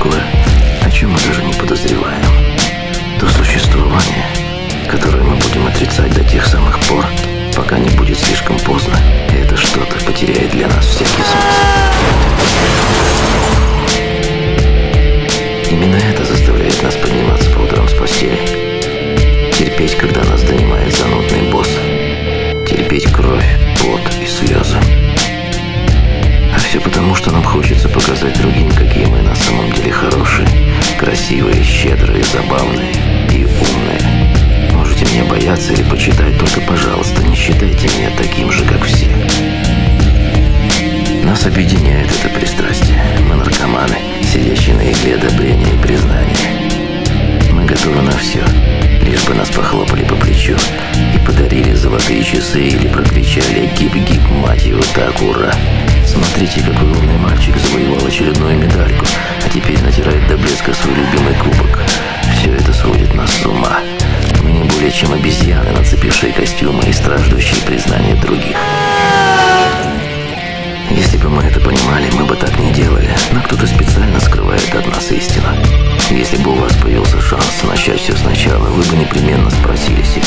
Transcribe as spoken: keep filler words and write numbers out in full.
такое, о чем мы даже не подозреваем. То существование, которое мы будем отрицать до тех самых пор, пока не будет слишком поздно, и это что-то потеряет для нас всякий смысл. Именно это заставляет нас подниматься по утрам с постели. Терпеть, когда нас донимает занудный босс. Терпеть кровь, пот и слезы. А все потому, что нам хочется показать другим, какие мы на самом деле хорошие, красивые, щедрые, забавные и умные. Можете меня бояться или почитать, только, пожалуйста, не считайте меня таким же, как все. Нас объединяет это пристрастие. Мы наркоманы, сидящие на игле одобрения и признания. Мы готовы на все, лишь бы нас похлопали по плечу и подарили золотые часы или прокричали «Гип-гип, мать его, так, ура!». Смотрите, какой умный мальчик завоевал очередную медальку, а теперь натирает до блеска свой любимый кубок. Все это сводит нас с ума. Мы не более чем обезьяны, нацепившие костюмы и страждущие признания других. Если бы мы это понимали, мы бы так не делали, но кто-то специально скрывает от нас истину. Если бы у вас появился шанс начать все сначала, вы бы непременно спросили себя: